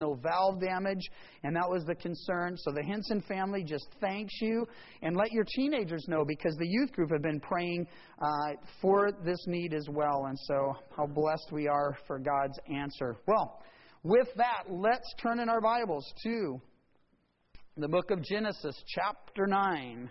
no valve damage, and that was the concern. So the Henson family just thanks you, and let your teenagers know, because the youth group have been praying for this need as well, and so how blessed we are for God's answer. Well, with that, let's turn in our Bibles to the book of Genesis, chapter 9.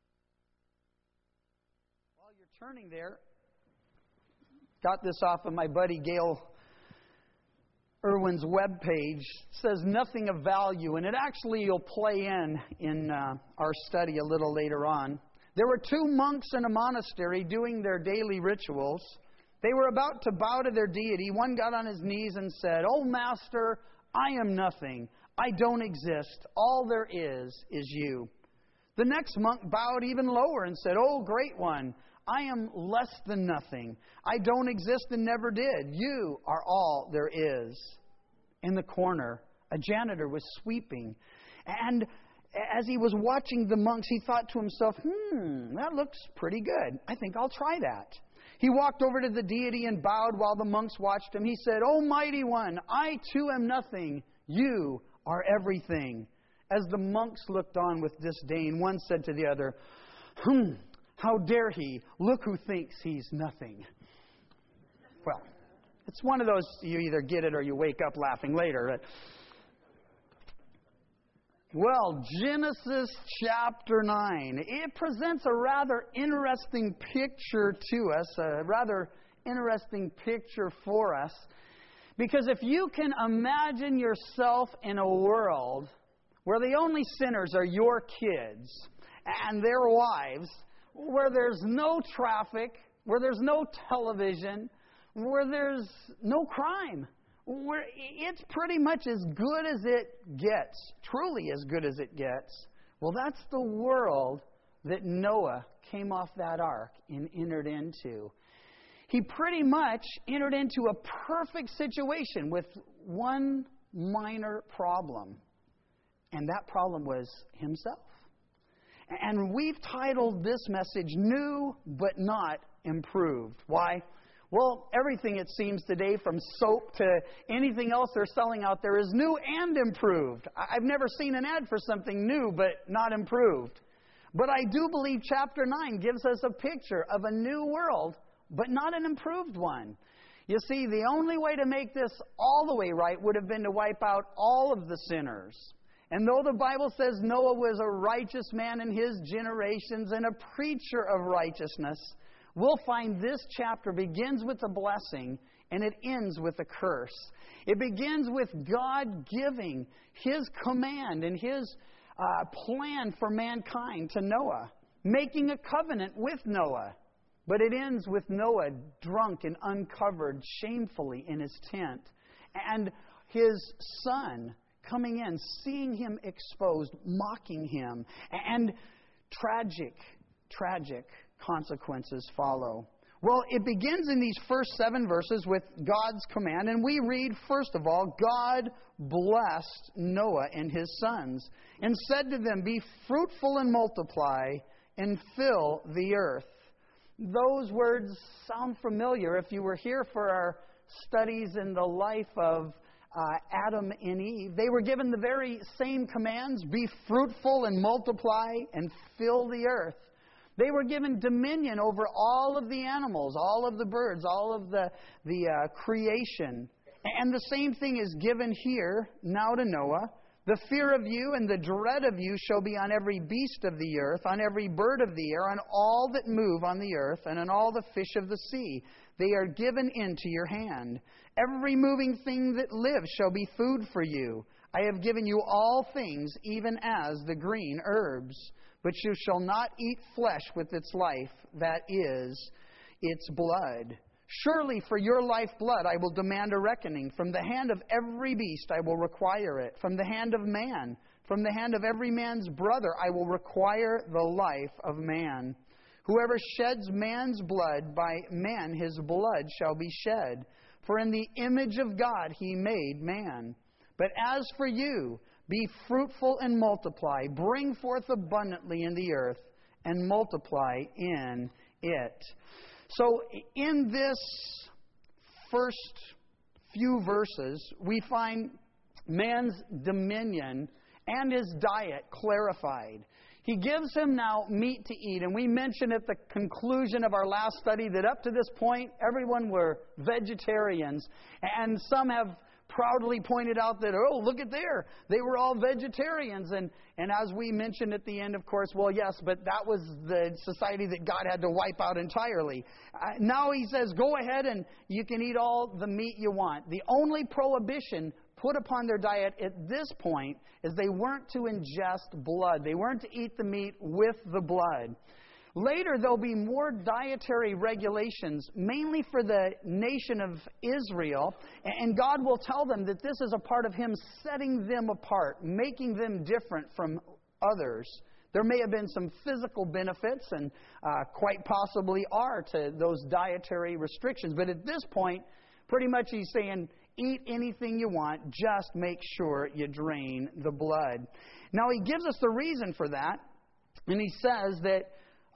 While you're turning there, got this off of my buddy Gail Irwin's webpage. It says nothing of value, and it actually will play in our study a little later on. There were two monks in a monastery doing their daily rituals. They were about to bow to their deity. One got on his knees and said, "Oh, Master, I am nothing. I don't exist. All there is you." The next monk bowed even lower and said, "Oh, Great One, I am less than nothing. I don't exist and never did. You are all there is." In the corner, a janitor was sweeping. And as he was watching the monks, he thought to himself, that looks pretty good. I think I'll try that. He walked over to the deity and bowed while the monks watched him. He said, "Oh, Mighty One, I too am nothing. You are everything." As the monks looked on with disdain, one said to the other, "How dare he? Look who thinks he's nothing." Well, it's one of those, you either get it or you wake up laughing later. Well, Genesis chapter 9. It presents a rather interesting picture to us, a rather interesting picture for us. Because if you can imagine yourself in a world where the only sinners are your kids and their wives, where there's no traffic, where there's no television, where there's no crime, where it's pretty much as good as it gets, truly as good as it gets. Well, that's the world that Noah came off that ark and entered into. He pretty much entered into a perfect situation with one minor problem, and that problem was himself. And we've titled this message, New But Not Improved. Why? Well, everything it seems today, from soap to anything else they're selling out there, is new and improved. I've never seen an ad for something new but not improved. But I do believe chapter 9 gives us a picture of a new world, but not an improved one. You see, the only way to make this all the way right would have been to wipe out all of the sinners. And though the Bible says Noah was a righteous man in his generations and a preacher of righteousness, we'll find this chapter begins with a blessing and it ends with a curse. It begins with God giving His command and His plan for mankind to Noah, making a covenant with Noah. But it ends with Noah drunk and uncovered shamefully in his tent, and his son coming in, seeing him exposed, mocking him, and tragic consequences follow. Well, it begins in these first 7 verses with God's command, and we read, first of all, God blessed Noah and his sons, and said to them, "Be fruitful and multiply, and fill the earth." Those words sound familiar if you were here for our studies in the life of Adam and Eve. They were given the very same commands, be fruitful and multiply and fill the earth. They were given dominion over all of the animals, all of the birds, all of the creation. And the same thing is given here now to Noah. The fear of you and the dread of you shall be on every beast of the earth, on every bird of the air, on all that move on the earth, and on all the fish of the sea. They are given into your hand. Every moving thing that lives shall be food for you. I have given you all things, even as the green herbs. But you shall not eat flesh with its life, that is, its blood. Surely for your lifeblood I will demand a reckoning. From the hand of every beast I will require it. From the hand of man, from the hand of every man's brother I will require the life of man. Whoever sheds man's blood, by man his blood shall be shed. For in the image of God He made man. But as for you, be fruitful and multiply. Bring forth abundantly in the earth, and multiply in it. So in this first few verses, we find man's dominion and his diet clarified. He gives him now meat to eat. And we mentioned at the conclusion of our last study that up to this point, everyone were vegetarians. And some have proudly pointed out that, oh, look at there, they were all vegetarians. And as we mentioned at the end, of course, well, yes, but that was the society that God had to wipe out entirely. Now he says, go ahead and you can eat all the meat you want. The only prohibition put upon their diet at this point is they weren't to ingest blood. They weren't to eat the meat with the blood. Later, there'll be more dietary regulations, mainly for the nation of Israel, and God will tell them that this is a part of Him setting them apart, making them different from others. There may have been some physical benefits, and quite possibly are, to those dietary restrictions. But at this point, pretty much He's saying, eat anything you want, just make sure you drain the blood. Now, He gives us the reason for that, and He says that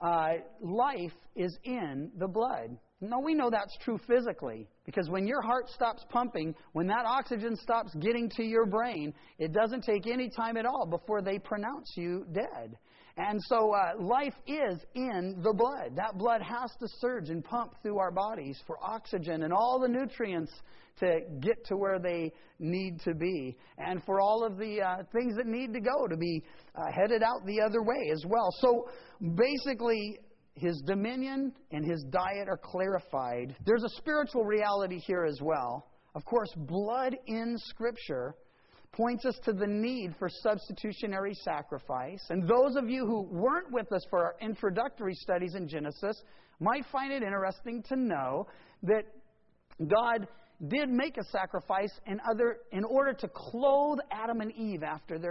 life is in the blood. Now, we know that's true physically, because when your heart stops pumping, when that oxygen stops getting to your brain, it doesn't take any time at all before they pronounce you dead. And so life is in the blood. That blood has to surge and pump through our bodies for oxygen and all the nutrients to get to where they need to be, and for all of the things that need to go to be headed out the other way as well. So basically, His dominion and His diet are clarified. There's a spiritual reality here as well. Of course, blood in Scripture points us to the need for substitutionary sacrifice. And those of you who weren't with us for our introductory studies in Genesis might find it interesting to know that God did make a sacrifice in order to clothe Adam and Eve after their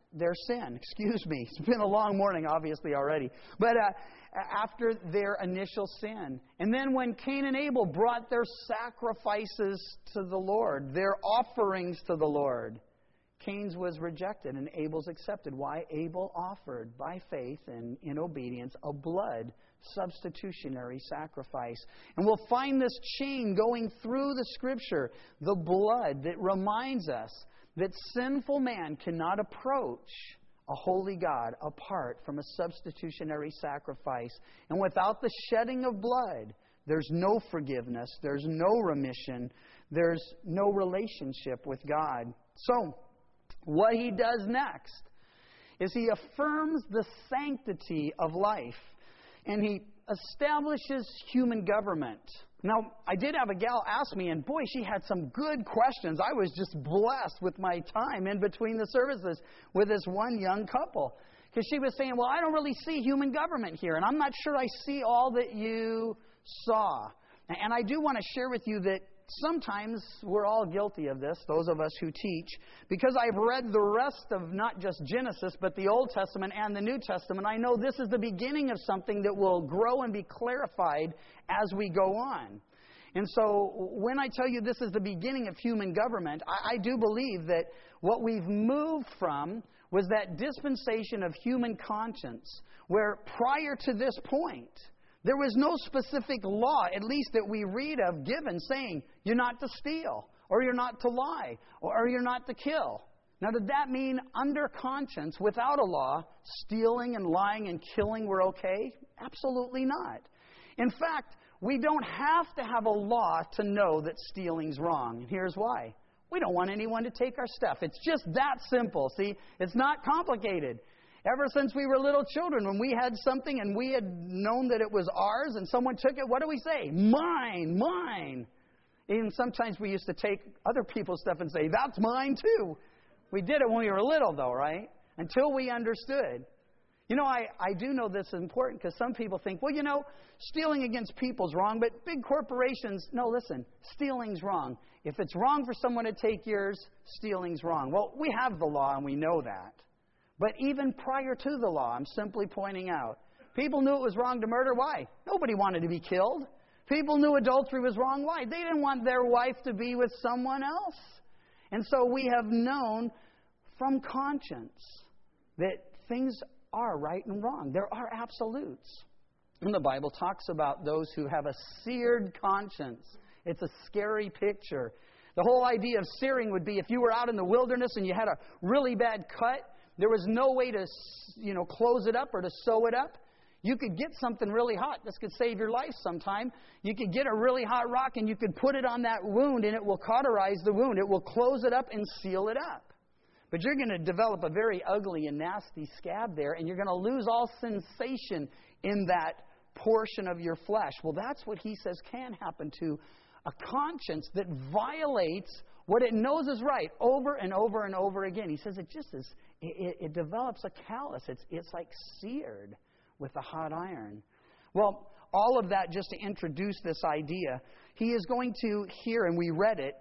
sin. It's been a long morning, obviously, already. But after their initial sin. And then when Cain and Abel brought their sacrifices to the Lord, their offerings to the Lord, Cain's was rejected and Abel's accepted. Why? Abel offered, by faith and in obedience, a blood substitutionary sacrifice. And we'll find this chain going through the Scripture, the blood that reminds us that sinful man cannot approach a holy God apart from a substitutionary sacrifice. And without the shedding of blood, there's no forgiveness, there's no remission, there's no relationship with God. So, what He does next is He affirms the sanctity of life, and He establishes human government. Now, I did have a gal ask me, and boy, she had some good questions. I was just blessed with my time in between the services with this one young couple. Because she was saying, well, I don't really see human government here, and I'm not sure I see all that you saw. And I do want to share with you that sometimes we're all guilty of this, those of us who teach, because I've read the rest of not just Genesis, but the Old Testament and the New Testament. I know this is the beginning of something that will grow and be clarified as we go on. And so when I tell you this is the beginning of human government, I do believe that what we've moved from was that dispensation of human conscience, where prior to this point, there was no specific law, at least that we read of, given, saying you're not to steal, or you're not to lie, or you're not to kill. Now, did that mean under conscience, without a law, stealing and lying and killing were okay? Absolutely not. In fact, we don't have to have a law to know that stealing's wrong. And here's why. We don't want anyone to take our stuff. It's just that simple. See, it's not complicated. Ever since we were little children, when we had something and we had known that it was ours and someone took it, what do we say? Mine, mine. Even sometimes we used to take other people's stuff and say, that's mine too. We did it when we were little though, right? Until we understood. You know, I do know this is important because some people think, well, you know, stealing against people's wrong, but big corporations, no, listen, stealing's wrong. If it's wrong for someone to take yours, stealing's wrong. Well, we have the law and we know that. But even prior to the law, I'm simply pointing out, people knew it was wrong to murder. Why? Nobody wanted to be killed. People knew adultery was wrong. Why? They didn't want their wife to be with someone else. And so we have known from conscience that things are right and wrong. There are absolutes. And the Bible talks about those who have a seared conscience. It's a scary picture. The whole idea of searing would be if you were out in the wilderness and you had a really bad cut, there was no way to, close it up or to sew it up. You could get something really hot. This could save your life sometime. You could get a really hot rock and you could put it on that wound and it will cauterize the wound. It will close it up and seal it up. But you're going to develop a very ugly and nasty scab there, and you're going to lose all sensation in that portion of your flesh. Well, that's what he says can happen to a conscience that violates what it knows is right over and over and over again. He says it just is, it develops a callus. It's like seared with a hot iron. Well, all of that just to introduce this idea. He is going to here, and we read it,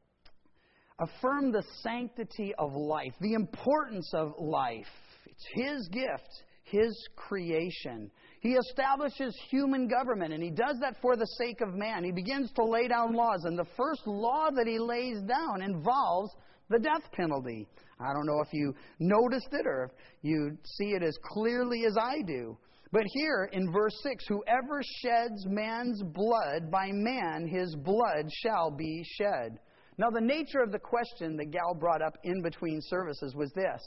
affirm the sanctity of life, the importance of life. It's His gift, His creation. He establishes human government, and He does that for the sake of man. He begins to lay down laws, and the first law that He lays down involves the death penalty. I don't know if you noticed it or if you see it as clearly as I do. But here in verse 6, whoever sheds man's blood, by man his blood shall be shed. Now, the nature of the question that Gal brought up in between services was this.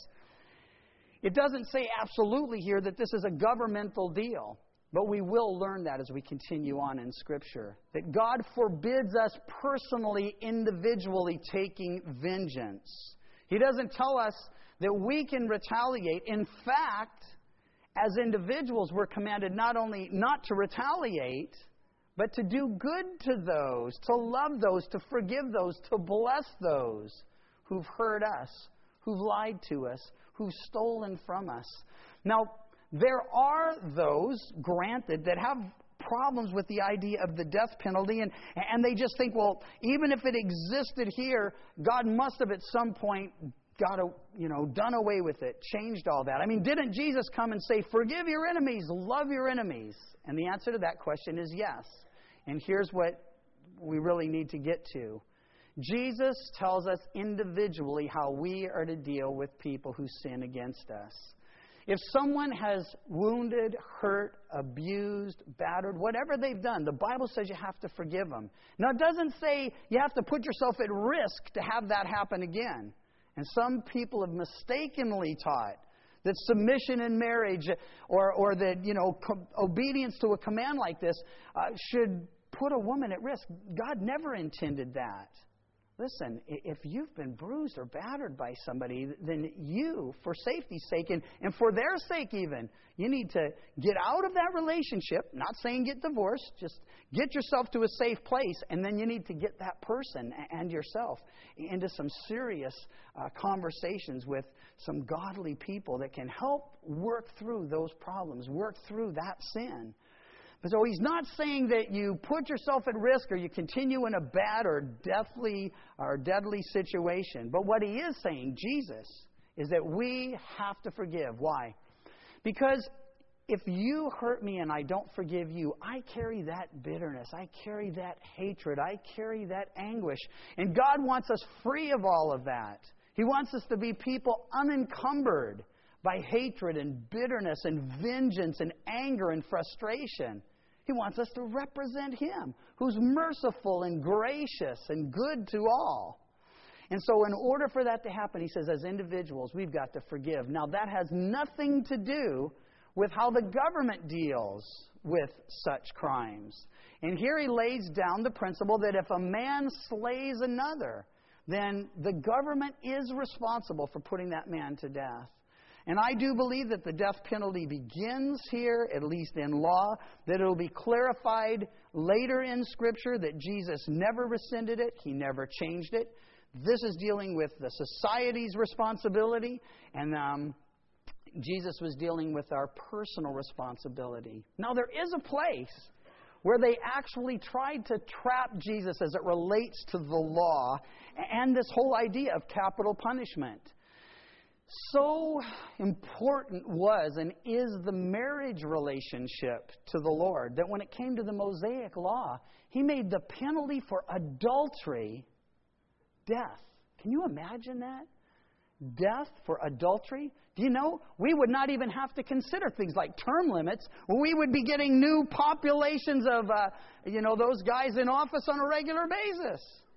It doesn't say absolutely here that this is a governmental deal, but we will learn that as we continue on in Scripture. That God forbids us personally, individually taking vengeance. He doesn't tell us that we can retaliate. In fact, as individuals, we're commanded not only not to retaliate, but to do good to those, to love those, to forgive those, to bless those who've hurt us, who've lied to us, who've stolen from us. Now, there are those, granted, that have problems with the idea of the death penalty, and they just think, well, even if it existed here, God must have at some point done away with it, changed all that. I mean, didn't Jesus come and say, forgive your enemies, love your enemies? And the answer to that question is yes. And here's what we really need to get to. Jesus tells us individually how we are to deal with people who sin against us. If someone has wounded, hurt, abused, battered, whatever they've done, the Bible says you have to forgive them. Now, it doesn't say you have to put yourself at risk to have that happen again. And some people have mistakenly taught that submission in marriage or that, obedience to a command like this should put a woman at risk. God never intended that. Listen, if you've been bruised or battered by somebody, then you, for safety's sake and for their sake even, you need to get out of that relationship. Not saying get divorced, just get yourself to a safe place, and then you need to get that person and yourself into some serious conversations with some godly people that can help work through those problems, work through that sin. So he's not saying that you put yourself at risk or you continue in a bad or deadly situation. But what he is saying, Jesus, is that we have to forgive. Why? Because if you hurt me and I don't forgive you, I carry that bitterness. I carry that hatred. I carry that anguish. And God wants us free of all of that. He wants us to be people unencumbered by hatred and bitterness and vengeance and anger and frustration. He wants us to represent Him, who's merciful and gracious and good to all. And so in order for that to happen, he says, as individuals, we've got to forgive. Now, that has nothing to do with how the government deals with such crimes. And here he lays down the principle that if a man slays another, then the government is responsible for putting that man to death. And I do believe that the death penalty begins here, at least in law, that it will be clarified later in Scripture that Jesus never rescinded it, He never changed it. This is dealing with the society's responsibility, and Jesus was dealing with our personal responsibility. Now, there is a place where they actually tried to trap Jesus as it relates to the law and this whole idea of capital punishment. So important was and is the marriage relationship to the Lord that when it came to the Mosaic law, He made the penalty for adultery death. Can you imagine that? Death for adultery? Do you know, we would not even have to consider things like term limits. We would be getting new populations of, those guys in office on a regular basis.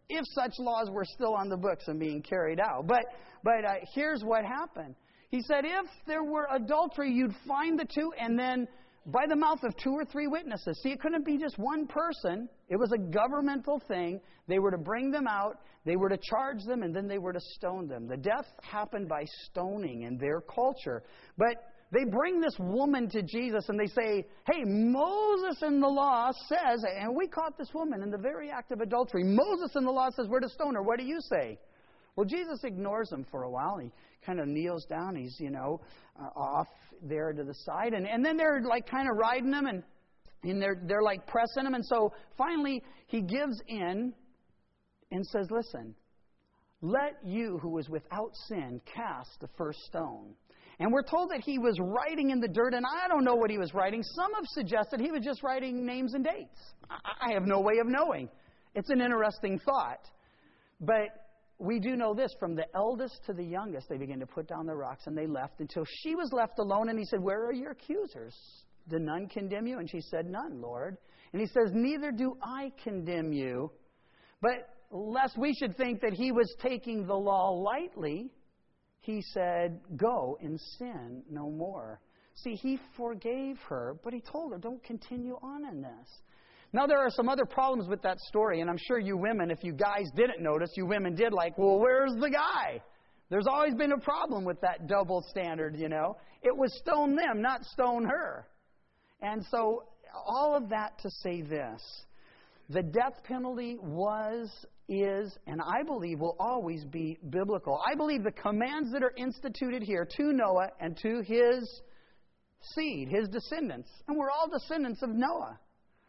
if such laws were still on the books and being carried out. But here's what happened. He said, if there were adultery, you'd find the two, and then by the mouth of 2 or 3 witnesses. See, it couldn't be just one person. It was a governmental thing. They were to bring them out, they were to charge them, and then they were to stone them. The death happened by stoning in their culture. But they bring this woman to Jesus and they say, hey, Moses in the law says, and we caught this woman in the very act of adultery. Moses in the law says we're to stone her. What do you say? Well, Jesus ignores them for a while. He kind of kneels down. He's, off there to the side. And then they're like kind of riding him and they're like pressing him. And so finally he gives in and says, listen, let you who is without sin cast the first stone. And we're told that he was writing in the dirt, and I don't know what he was writing. Some have suggested he was just writing names and dates. I have no way of knowing. It's an interesting thought. But we do know this, from the eldest to the youngest, they began to put down their rocks, and they left until she was left alone, and he said, where are your accusers? Did none condemn you? And she said, none, Lord. And he says, neither do I condemn you. But lest we should think that he was taking the law lightly, he said, go and sin no more. See, he forgave her, but he told her, don't continue on in this. Now, there are some other problems with that story, and I'm sure you women, if you guys didn't notice, you women did well, where's the guy? There's always been a problem with that double standard, It was stone them, not stone her. And so, all of that to say this. The death penalty was, is, and I believe will always be biblical. I believe the commands that are instituted here to Noah and to his seed, his descendants, and we're all descendants of Noah,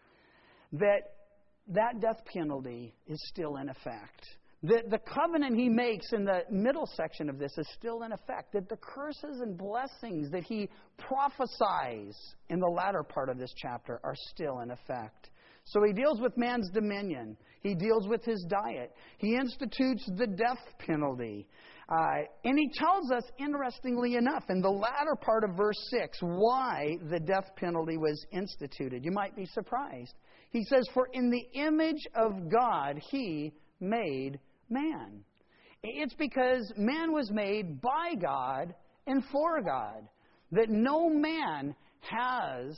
that death penalty is still in effect. The covenant he makes in the middle section of this is still in effect. That the curses and blessings that he prophesies in the latter part of this chapter are still in effect. So he deals with man's dominion. He deals with his diet. He institutes the death penalty. And he tells us, interestingly enough, in the latter part of verse 6, why the death penalty was instituted. You might be surprised. He says, for in the image of God he made man. It's because man was made by God and for God. That no man has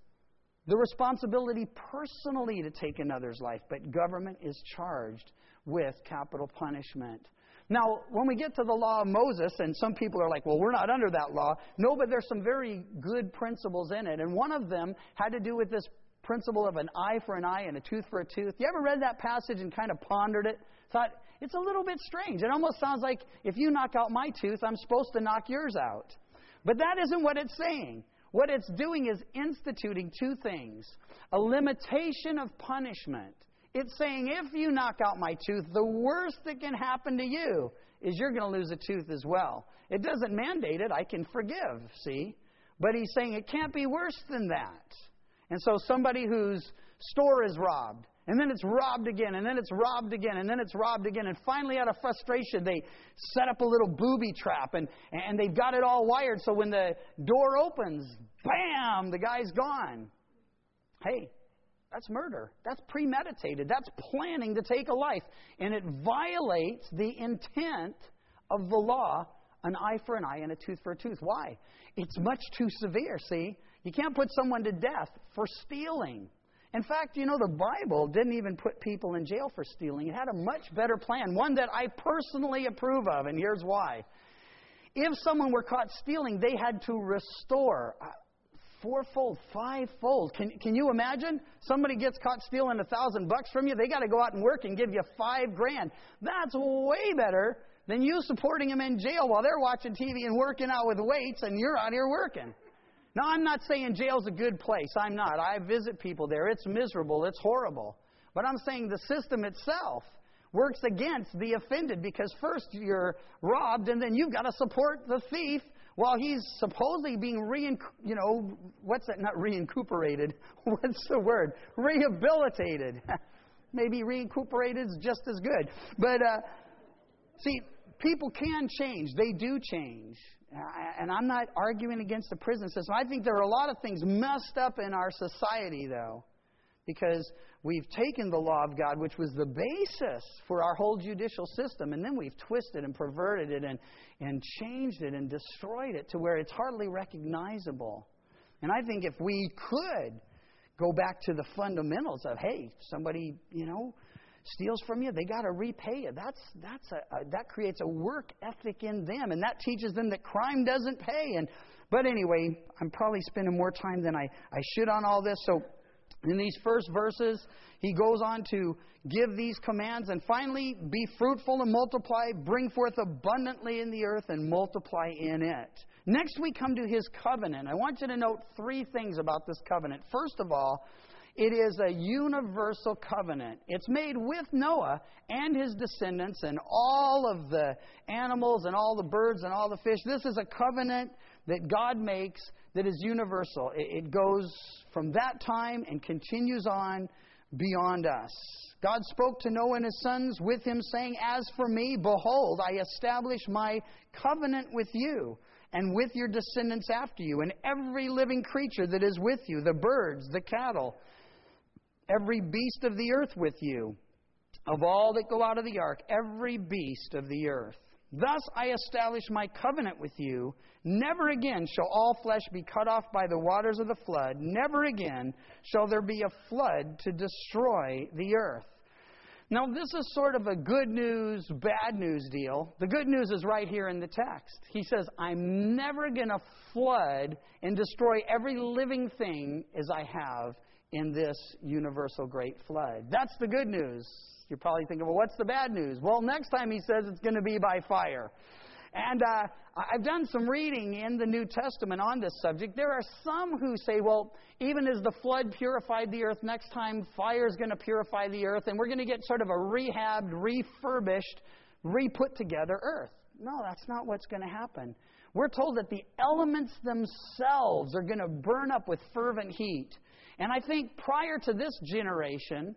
the responsibility personally to take another's life, but government is charged with capital punishment. Now, when we get to the law of Moses, and some people are like, well, we're not under that law. No, but there's some very good principles in it. And one of them had to do with this principle of an eye for an eye and a tooth for a tooth. You ever read that passage and kind of pondered it? Thought, it's a little bit strange. It almost sounds like if you knock out my tooth, I'm supposed to knock yours out. But that isn't what it's saying. What it's doing is instituting two things. A limitation of punishment. It's saying, if you knock out my tooth, the worst that can happen to you is you're going to lose a tooth as well. It doesn't mandate it. I can forgive, see? But he's saying it can't be worse than that. And so somebody whose store is robbed, and then it's robbed again, and then it's robbed again, and then it's robbed again, and finally out of frustration they set up a little booby trap, and they've got it all wired so when the door opens, bam, the guy's gone. Hey, that's murder. That's premeditated. That's planning to take a life. And it violates the intent of the law, an eye for an eye and a tooth for a tooth. Why? It's much too severe, see? You can't put someone to death for stealing. In fact, the Bible didn't even put people in jail for stealing. It had a much better plan, one that I personally approve of, and here's why. If someone were caught stealing, they had to restore fourfold, fivefold. Can you imagine? Somebody gets caught stealing $1,000 from you, they got to go out and work and give you $5,000. That's way better than you supporting them in jail while they're watching TV and working out with weights and you're out here working. Now, I'm not saying jail's a good place. I'm not. I visit people there. It's miserable. It's horrible. But I'm saying the system itself works against the offended because first you're robbed and then you've got to support the thief while he's supposedly being what's that? Not recuperated. What's the word? Rehabilitated. Maybe recuperated is just as good. But, see, people can change. They do change. And I'm not arguing against the prison system. I think there are a lot of things messed up in our society, though, because we've taken the law of God, which was the basis for our whole judicial system, and then we've twisted and perverted it and changed it and destroyed it to where it's hardly recognizable. And I think if we could go back to the fundamentals of, hey, somebody, steals from you, they got to repay you. That creates a work ethic in them, and that teaches them that crime doesn't pay. But anyway, I'm probably spending more time than I should on all this. So in these first verses, he goes on to give these commands, and finally, be fruitful and multiply, bring forth abundantly in the earth and multiply in it. Next, we come to his covenant. I want you to note three things about this covenant. First of all, it is a universal covenant. It's made with Noah and his descendants and all of the animals and all the birds and all the fish. This is a covenant that God makes that is universal. It goes from that time and continues on beyond us. God spoke to Noah and his sons with him, saying, "As for me, behold, I establish my covenant with you and with your descendants after you, and every living creature that is with you, the birds, the cattle, every beast of the earth with you, of all that go out of the ark, every beast of the earth. Thus I establish my covenant with you. Never again shall all flesh be cut off by the waters of the flood. Never again shall there be a flood to destroy the earth." Now, this is sort of a good news, bad news deal. The good news is right here in the text. He says, I'm never going to flood and destroy every living thing as I have in this universal great flood. That's the good news. You're probably thinking, well, what's the bad news? Well, next time he says it's going to be by fire. And I've done some reading in the New Testament on this subject. There are some who say, well, even as the flood purified the earth, next time fire is going to purify the earth, and we're going to get sort of a rehabbed, refurbished, re-put together earth. No, that's not what's going to happen. We're told that the elements themselves are going to burn up with fervent heat. And I think prior to this generation,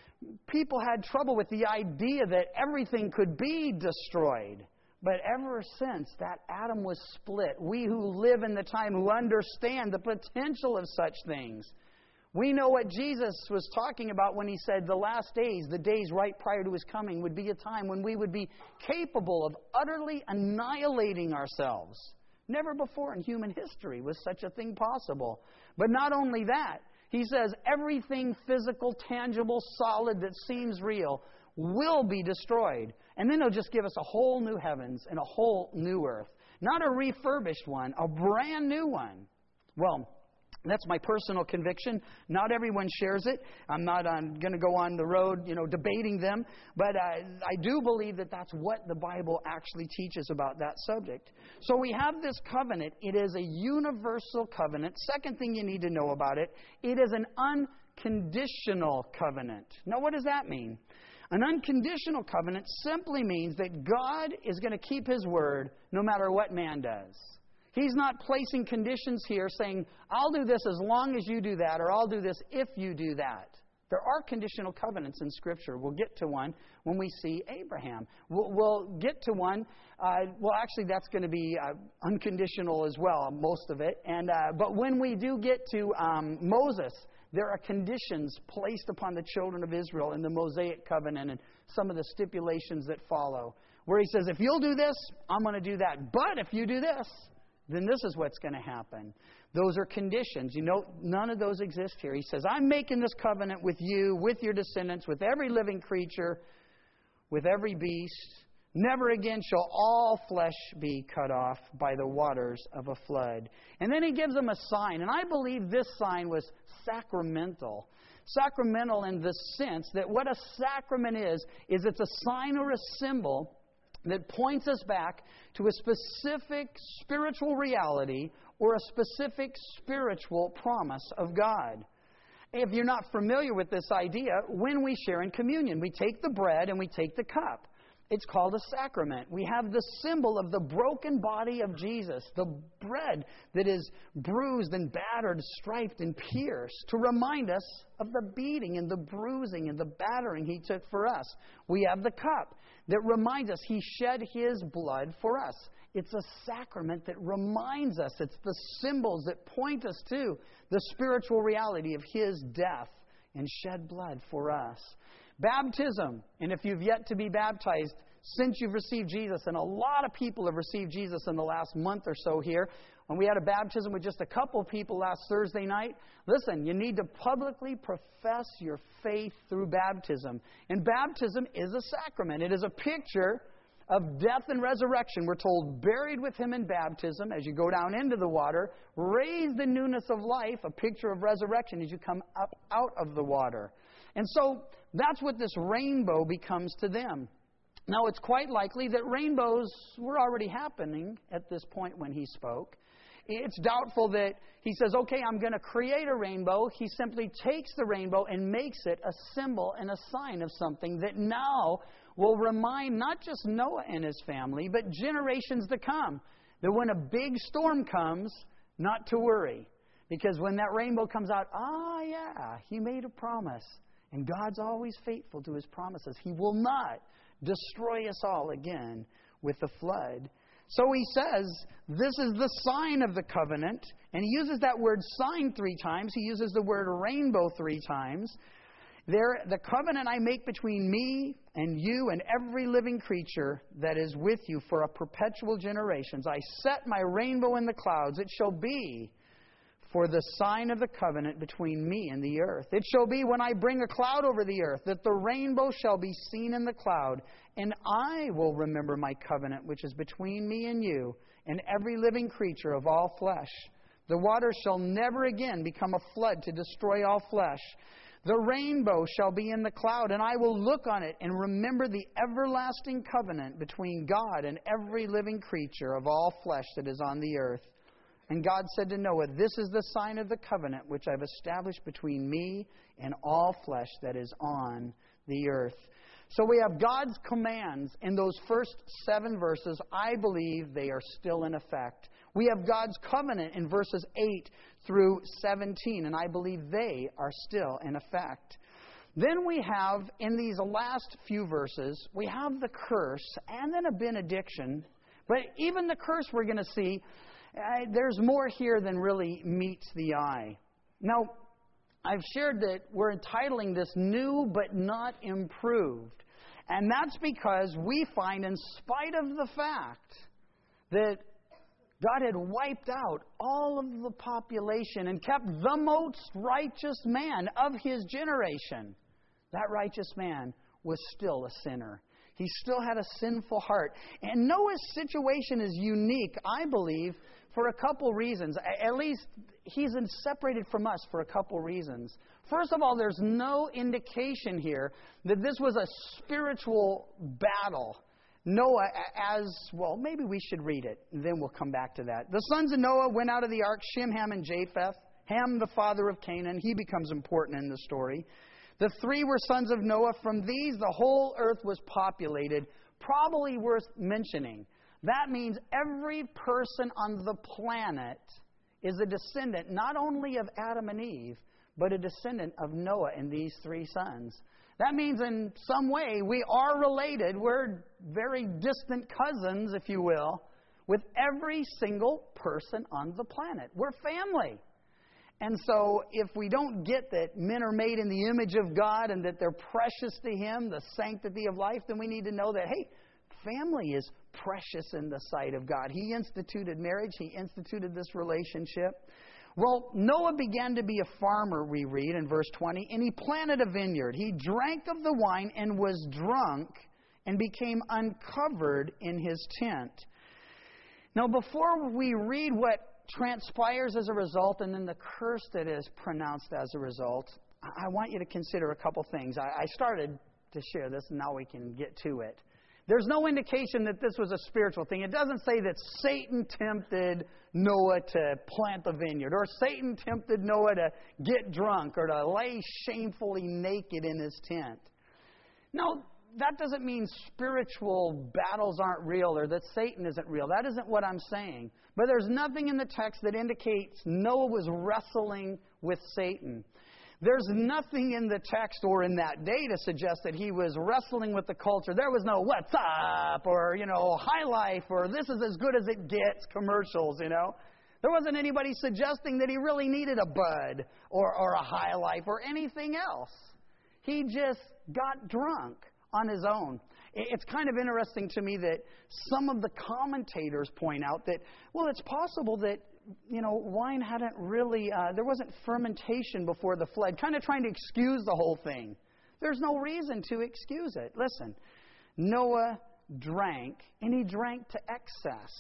people had trouble with the idea that everything could be destroyed. But ever since that atom was split, we who live in the time, who understand the potential of such things, we know what Jesus was talking about when he said the last days, the days right prior to his coming, would be a time when we would be capable of utterly annihilating ourselves. Never before in human history was such a thing possible. But not only that, he says everything physical, tangible, solid that seems real will be destroyed. And then he'll just give us a whole new heavens and a whole new earth. Not a refurbished one, a brand new one. Well, that's my personal conviction. Not everyone shares it. I'm not going to go on the road, debating them. But I do believe that that's what the Bible actually teaches about that subject. So we have this covenant. It is a universal covenant. Second thing you need to know about it, it is an unconditional covenant. Now, what does that mean? An unconditional covenant simply means that God is going to keep His word no matter what man does. He's not placing conditions here saying, I'll do this as long as you do that, or I'll do this if you do that. There are conditional covenants in Scripture. We'll get to one when we see Abraham. We'll get to one. Actually, that's going to be unconditional as well, most of it. But when we do get to Moses, there are conditions placed upon the children of Israel in the Mosaic covenant and some of the stipulations that follow, where he says, if you'll do this, I'm going to do that. But if you do this, then this is what's going to happen. Those are conditions. None of those exist here. He says, I'm making this covenant with you, with your descendants, with every living creature, with every beast. Never again shall all flesh be cut off by the waters of a flood. And then he gives them a sign. And I believe this sign was sacramental. Sacramental in the sense that what a sacrament is it's a sign or a symbol that points us back to a specific spiritual reality or a specific spiritual promise of God. If you're not familiar with this idea, when we share in communion, we take the bread and we take the cup. It's called a sacrament. We have the symbol of the broken body of Jesus, the bread that is bruised and battered, striped and pierced, to remind us of the beating and the bruising and the battering He took for us. We have the cup that reminds us He shed His blood for us. It's a sacrament that reminds us. It's the symbols that point us to the spiritual reality of His death, and shed blood for us. Baptism, and if you've yet to be baptized since you've received Jesus, and a lot of people have received Jesus in the last month or so here, when we had a baptism with just a couple people last Thursday night, listen, you need to publicly profess your faith through baptism. And baptism is a sacrament. It is a picture of death and resurrection. We're told, buried with Him in baptism as you go down into the water, raised in newness of life, a picture of resurrection as you come up out of the water. And so that's what this rainbow becomes to them. Now, it's quite likely that rainbows were already happening at this point when He spoke. It's doubtful that He says, okay, I'm going to create a rainbow. He simply takes the rainbow and makes it a symbol and a sign of something that now will remind not just Noah and his family, but generations to come, that when a big storm comes, not to worry. Because when that rainbow comes out, yeah, He made a promise. And God's always faithful to His promises. He will not destroy us all again with the flood. So He says, this is the sign of the covenant. And He uses that word sign 3 times. He uses the word rainbow 3 times. The covenant I make between me and you and every living creature that is with you for a perpetual generations. I set my rainbow in the clouds. It shall be for the sign of the covenant between me and the earth. It shall be when I bring a cloud over the earth, that the rainbow shall be seen in the cloud, and I will remember my covenant, which is between me and you, and every living creature of all flesh. The waters shall never again become a flood to destroy all flesh. The rainbow shall be in the cloud, and I will look on it and remember the everlasting covenant between God and every living creature of all flesh that is on the earth. And God said to Noah, this is the sign of the covenant which I've established between me and all flesh that is on the earth. So we have God's commands in those first 7 verses. I believe they are still in effect. We have God's covenant in verses 8 through 17, and I believe they are still in effect. Then we have, in these last few verses, we have the curse and then a benediction. But even the curse we're going to see, there's more here than really meets the eye. Now, I've shared that we're entitling this New But Not Improved. And that's because we find, in spite of the fact that God had wiped out all of the population and kept the most righteous man of His generation, that righteous man was still a sinner. He still had a sinful heart. And Noah's situation is unique, I believe, for a couple reasons. At least he's separated from us for a couple reasons. First of all, there's no indication here that this was a spiritual battle. Noah, maybe we should read it, and then we'll come back to that. The sons of Noah went out of the ark, Shem, Ham, and Japheth. Ham, the father of Canaan, he becomes important in the story. The 3 were sons of Noah. From these, the whole earth was populated. Probably worth mentioning. That means every person on the planet is a descendant not only of Adam and Eve, but a descendant of Noah and these 3 sons. That means in some way we are related. We're very distant cousins, if you will, with every single person on the planet. We're family. And so if we don't get that men are made in the image of God and that they're precious to Him, the sanctity of life, then we need to know that, hey, family is precious in the sight of God. He instituted marriage. He instituted this relationship. Well, Noah began to be a farmer, we read in verse 20, and he planted a vineyard. He drank of the wine and was drunk and became uncovered in his tent. Now, before we read what transpires as a result and then the curse that is pronounced as a result, I want you to consider a couple things. I started to share this, and now we can get to it. There's no indication that this was a spiritual thing. It doesn't say that Satan tempted Noah to plant the vineyard, or Satan tempted Noah to get drunk, or to lay shamefully naked in his tent. No, that doesn't mean spiritual battles aren't real or that Satan isn't real. That isn't what I'm saying. But there's nothing in the text that indicates Noah was wrestling with Satan. There's nothing in the text or in that day to suggest that he was wrestling with the culture. There was no what's up or, high life or this is as good as it gets commercials, There wasn't anybody suggesting that he really needed a bud or a high life or anything else. He just got drunk on his own. It's kind of interesting to me that some of the commentators point out that, well, it's possible that, wine hadn't really, there wasn't fermentation before the flood, kind of trying to excuse the whole thing. There's no reason to excuse it. Listen, Noah drank, and he drank to excess.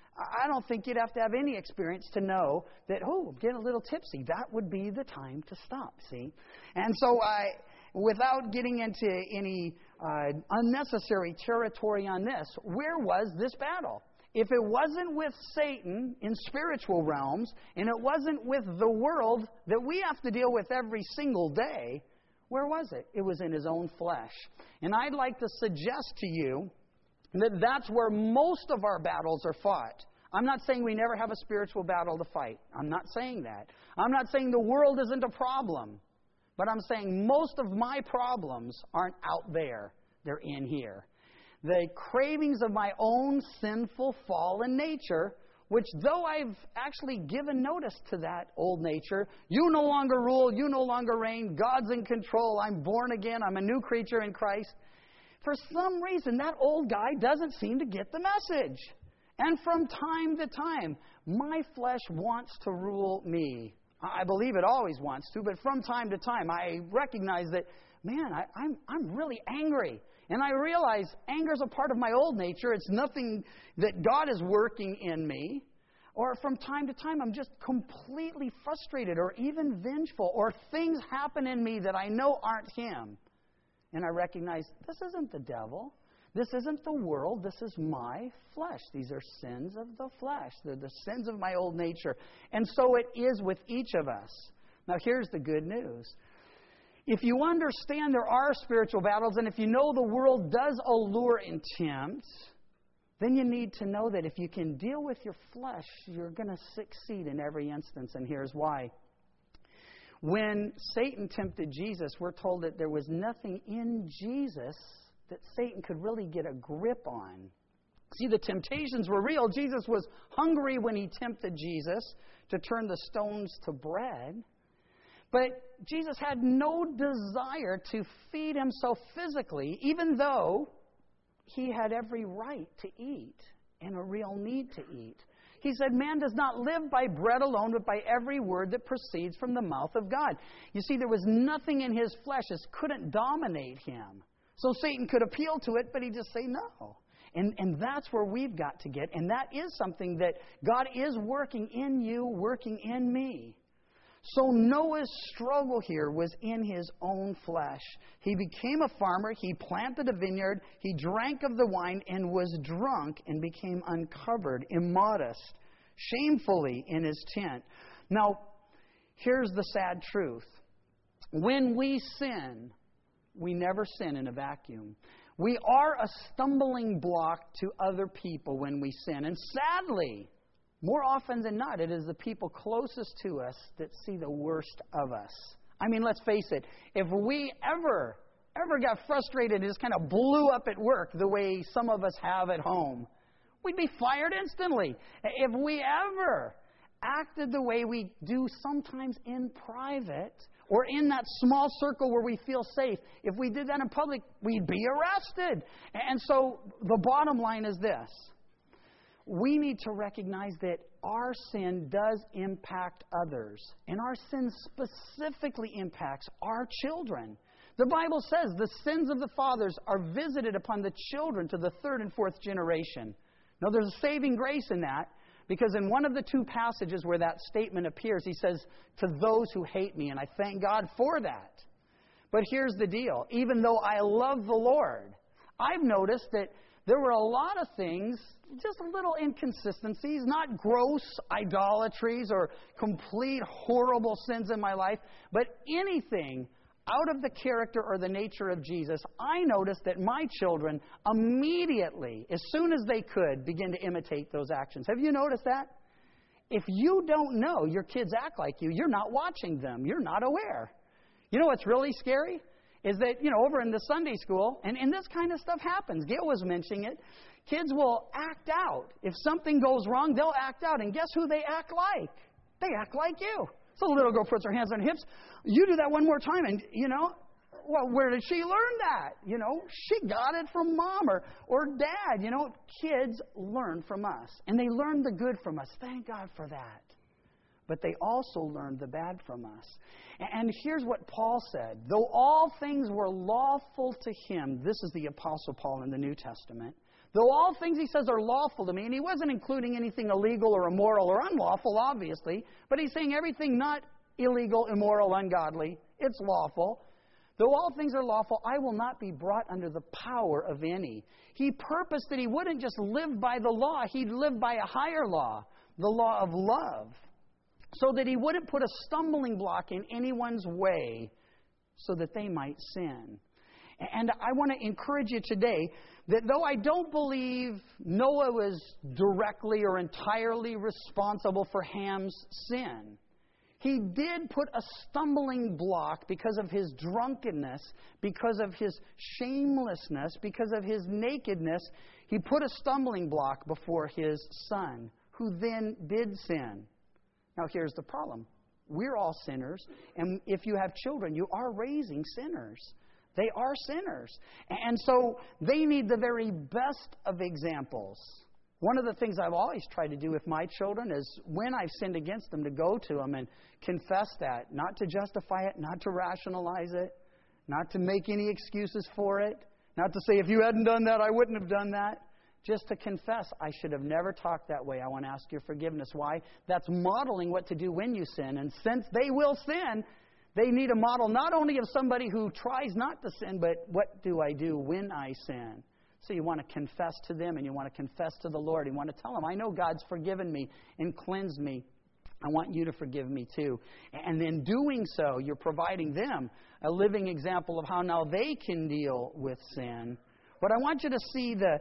I don't think you'd have to have any experience to know that, I'm getting a little tipsy. That would be the time to stop, see? And so without getting into any unnecessary territory on this, where was this battle? If it wasn't with Satan in spiritual realms, and it wasn't with the world that we have to deal with every single day, where was it? It was in his own flesh. And I'd like to suggest to you that that's where most of our battles are fought. I'm not saying we never have a spiritual battle to fight. I'm not saying that. I'm not saying the world isn't a problem. But I'm saying most of my problems aren't out there. They're in here. The cravings of my own sinful, fallen nature, which though I've actually given notice to that old nature, you no longer rule, you no longer reign, God's in control, I'm born again, I'm a new creature in Christ. For some reason, that old guy doesn't seem to get the message. And from time to time, my flesh wants to rule me. I believe it always wants to, but from time to time, I recognize that, man, I'm really angry. And I realize anger is a part of my old nature. It's nothing that God is working in me. Or from time to time, I'm just completely frustrated or even vengeful. Or things happen in me that I know aren't Him. And I recognize this isn't the devil. This isn't the world. This is my flesh. These are sins of the flesh. They're the sins of my old nature. And so it is with each of us. Now here's the good news. If you understand there are spiritual battles, and if you know the world does allure and tempt, then you need to know that if you can deal with your flesh, you're going to succeed in every instance. And here's why. When Satan tempted Jesus, we're told that there was nothing in Jesus that Satan could really get a grip on. See, the temptations were real. Jesus was hungry when he tempted Jesus to turn the stones to bread. But Jesus had no desire to feed himself physically, even though he had every right to eat and a real need to eat. He said, man does not live by bread alone, but by every word that proceeds from the mouth of God. You see, there was nothing in his flesh that couldn't dominate him. So Satan could appeal to it, but he'd just say no. And that's where we've got to get. And that is something that God is working in you, working in me. So Noah's struggle here was in his own flesh. He became a farmer. He planted a vineyard. He drank of the wine and was drunk and became uncovered, immodest, shamefully in his tent. Now, here's the sad truth. When we sin, we never sin in a vacuum. We are a stumbling block to other people when we sin. And sadly, more often than not, it is the people closest to us that see the worst of us. I mean, let's face it. If we ever got frustrated and just kind of blew up at work the way some of us have at home, we'd be fired instantly. If we ever acted the way we do sometimes in private or in that small circle where we feel safe, if we did that in public, we'd be arrested. And so the bottom line is this. We need to recognize that our sin does impact others. And our sin specifically impacts our children. The Bible says the sins of the fathers are visited upon the children to the third and fourth generation. Now, there's a saving grace in that, because in one of the two passages where that statement appears, he says, to those who hate me, and I thank God for that. But here's the deal. Even though I love the Lord, I've noticed that there were a lot of things, just little inconsistencies, not gross idolatries or complete horrible sins in my life, but anything out of the character or the nature of Jesus. I noticed that my children immediately, as soon as they could, begin to imitate those actions. Have you noticed that? If you don't know your kids act like you, you're not watching them. You're not aware. You know what's really scary? Is that, over in the Sunday school, and this kind of stuff happens. Gail was mentioning it. Kids will act out. If something goes wrong, they'll act out. And guess who they act like? They act like you. So the little girl puts her hands on her hips. You do that one more time, and, well, where did she learn that? She got it from mom or dad. Kids learn from us. And they learn the good from us. Thank God for that. But they also learn the bad from us. And here's what Paul said. Though all things were lawful to him, this is the Apostle Paul in the New Testament. Though all things, he says, are lawful to me, and he wasn't including anything illegal or immoral or unlawful, obviously, but he's saying everything not illegal, immoral, ungodly, it's lawful. Though all things are lawful, I will not be brought under the power of any. He purposed that he wouldn't just live by the law, he'd live by a higher law, the law of love, so that he wouldn't put a stumbling block in anyone's way so that they might sin. And I want to encourage you today that though I don't believe Noah was directly or entirely responsible for Ham's sin, he did put a stumbling block because of his drunkenness, because of his shamelessness, because of his nakedness. He put a stumbling block before his son, who then did sin. Now here's the problem. We're all sinners, and if you have children, you are raising sinners. They are sinners. And so they need the very best of examples. One of the things I've always tried to do with my children is when I've sinned against them, to go to them and confess that. Not to justify it, not to rationalize it, not to make any excuses for it, not to say, if you hadn't done that, I wouldn't have done that. Just to confess, I should have never talked that way. I want to ask your forgiveness. Why? That's modeling what to do when you sin. And since they will sin, they need a model not only of somebody who tries not to sin, but what do I do when I sin? So you want to confess to them, and you want to confess to the Lord. You want to tell them, I know God's forgiven me and cleansed me. I want you to forgive me too. And in doing so, you're providing them a living example of how now they can deal with sin. But I want you to see the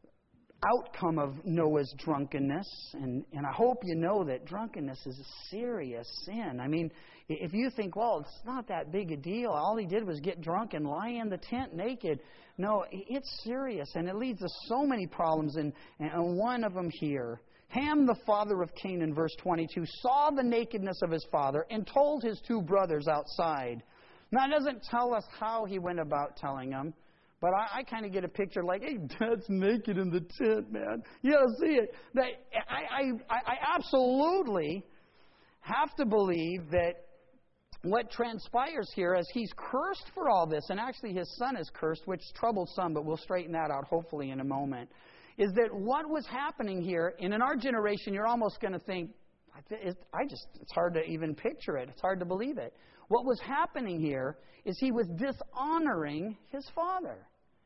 outcome of Noah's drunkenness, and I hope you know that drunkenness is a serious sin. I mean, if you think, well, it's not that big a deal, all he did was get drunk and lie in the tent naked. No, it's serious, and it leads to so many problems, and one of them here. Ham, the father of Canaan, verse 22, saw the nakedness of his father and told his two brothers outside. Now, it doesn't tell us how he went about telling them, but I kind of get a picture like, hey, Dad's naked in the tent, man. You got to see it. I absolutely have to believe that what transpires here is he's cursed for all this, and actually his son is cursed, which troubles some, but we'll straighten that out hopefully in a moment, is that what was happening here, and in our generation you're almost going to think, it's hard to even picture it. It's hard to believe it. What was happening here is he was dishonoring his father.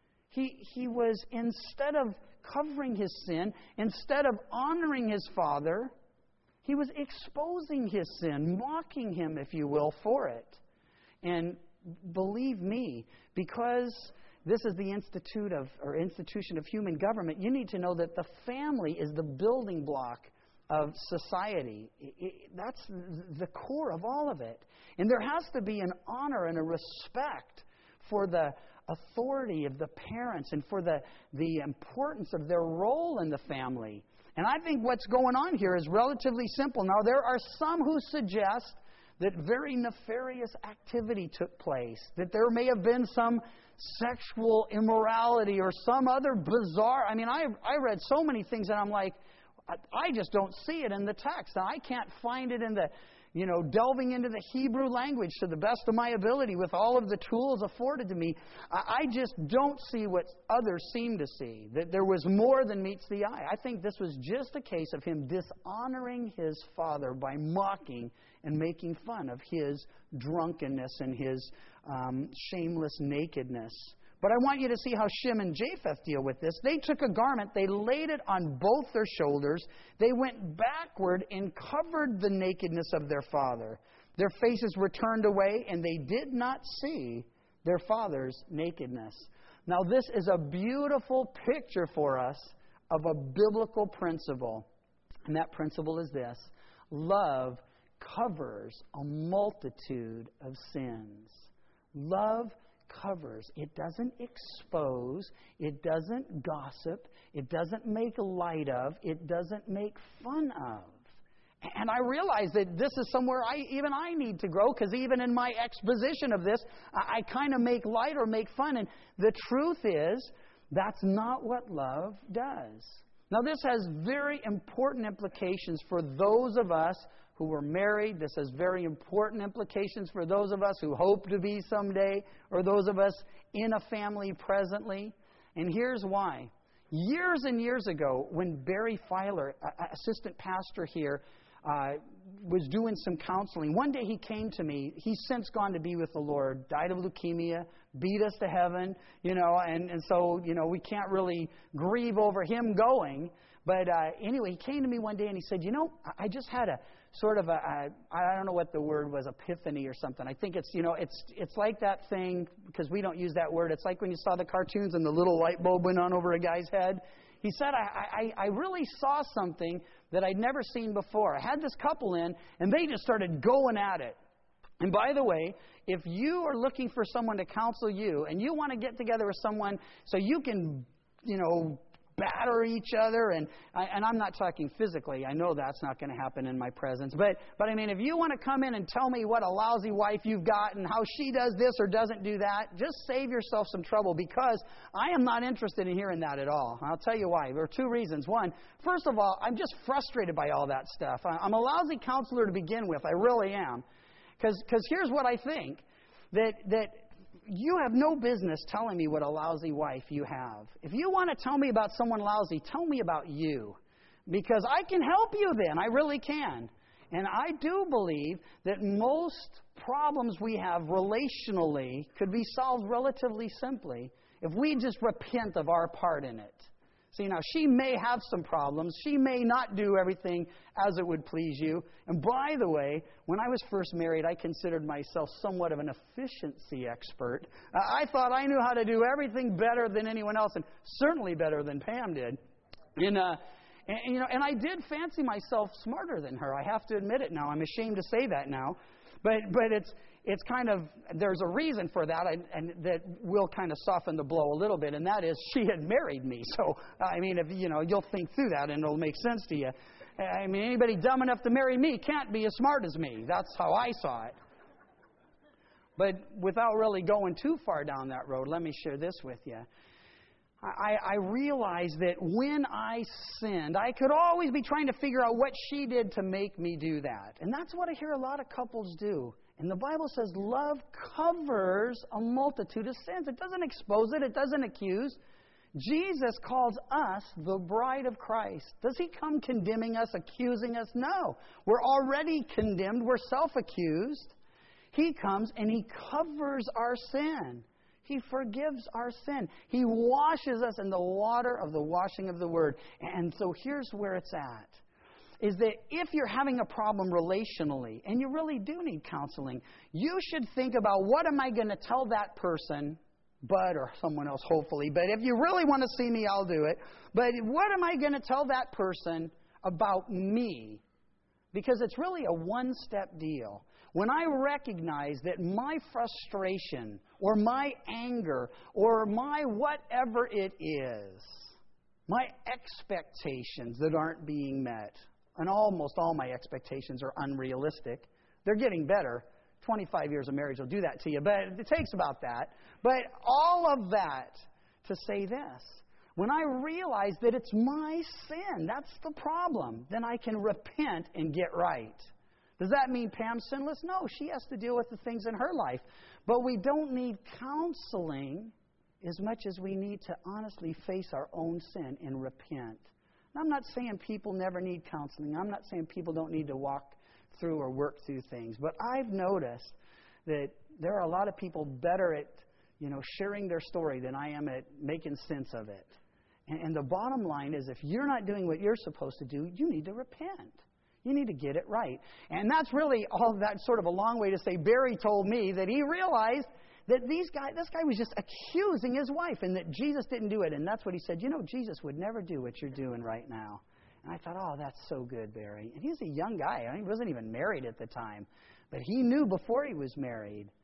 He was, instead of covering his sin, instead of honoring his father, he was exposing his sin, mocking him, if you will, for it. And believe me, because this is the institution of human government, you need to know that the family is the building block of society. That's the core of all of it. And there has to be an honor and a respect for the authority of the parents and for the importance of their role in the family. And I think what's going on here is relatively simple. Now, there are some who suggest that very nefarious activity took place, that there may have been some sexual immorality or some other bizarre... I mean, I read so many things and I'm like, I just don't see it in the text. Now, I can't find it in the, delving into the Hebrew language to the best of my ability with all of the tools afforded to me. I just don't see what others seem to see, that there was more than meets the eye. I think this was just a case of him dishonoring his father by mocking and making fun of his drunkenness and his shameless nakedness. But I want you to see how Shem and Japheth deal with this. They took a garment, they laid it on both their shoulders, they went backward and covered the nakedness of their father. Their faces were turned away, and they did not see their father's nakedness. Now, this is a beautiful picture for us of a biblical principle. And that principle is this: love covers a multitude of sins. Love covers. It doesn't expose. It doesn't gossip. It doesn't make light of. It doesn't make fun of. And I realize that this is somewhere I need to grow, because even in my exposition of this, I kind of make light or make fun. And the truth is, that's not what love does. Now, this has very important implications for those of us who were married. This has very important implications for those of us who hope to be someday, or those of us in a family presently. And here's why. Years and years ago, when Barry Filer, assistant pastor here, was doing some counseling, one day he came to me. He's since gone to be with the Lord, died of leukemia, beat us to heaven, and so, we can't really grieve over him going. But anyway, he came to me one day and he said, I just had a sort of I don't know what the word was, epiphany or something. I think it's, it's like that thing, because we don't use that word. It's like when you saw the cartoons and the little light bulb went on over a guy's head. He said, I really saw something that I'd never seen before. I had this couple in, and they just started going at it. And by the way, if you are looking for someone to counsel you, and you want to get together with someone so you can, batter each other, and I'm not talking physically. I know that's not going to happen in my presence. But I mean, if you want to come in and tell me what a lousy wife you've got and how she does this or doesn't do that, just save yourself some trouble, because I am not interested in hearing that at all. I'll tell you why. There are two reasons. One, first of all, I'm just frustrated by all that stuff. I'm a lousy counselor to begin with. I really am. Because here's what I think, that you have no business telling me what a lousy wife you have. If you want to tell me about someone lousy, tell me about you. Because I can help you then. I really can. And I do believe that most problems we have relationally could be solved relatively simply if we just repent of our part in it. See, now, she may have some problems. She may not do everything as it would please you. And by the way, when I was first married, I considered myself somewhat of an efficiency expert. I thought I knew how to do everything better than anyone else, and certainly better than Pam did. And I did fancy myself smarter than her. I have to admit it now. I'm ashamed to say that now. But it's kind of, there's a reason for that, and that will kind of soften the blow a little bit, and that is she had married me. So, I mean, if you'll think through that and it'll make sense to you. I mean, anybody dumb enough to marry me can't be as smart as me. That's how I saw it. But without really going too far down that road, let me share this with you. I realized that when I sinned, I could always be trying to figure out what she did to make me do that. And that's what I hear a lot of couples do. And the Bible says love covers a multitude of sins. It doesn't expose it. It doesn't accuse. Jesus calls us the bride of Christ. Does He come condemning us, accusing us? No. We're already condemned. We're self-accused. He comes and He covers our sin. He forgives our sin. He washes us in the water of the washing of the Word. And so here's where it's at. Is that if you're having a problem relationally, and you really do need counseling, you should think about, what am I going to tell that person, Bud or someone else hopefully, but if you really want to see me, I'll do it. But what am I going to tell that person about me? Because it's really a one-step deal. When I recognize that my frustration or my anger or my whatever it is, my expectations that aren't being met, and almost all my expectations are unrealistic. They're getting better. 25 years of marriage will do that to you, but it takes about that. But all of that to say this. When I realize that it's my sin, that's the problem, then I can repent and get right. Does that mean Pam's sinless? No, she has to deal with the things in her life. But we don't need counseling as much as we need to honestly face our own sin and repent. And I'm not saying people never need counseling. I'm not saying people don't need to walk through or work through things. But I've noticed that there are a lot of people better at, sharing their story than I am at making sense of it. And the bottom line is, if you're not doing what you're supposed to do, you need to repent. You need to get it right. And that's really all that sort of a long way to say Barry told me that he realized that this guy was just accusing his wife and that Jesus didn't do it. And that's what he said, Jesus would never do what you're doing right now. And I thought, oh, that's so good, Barry. And he was a young guy. He wasn't even married at the time. But he knew before he was married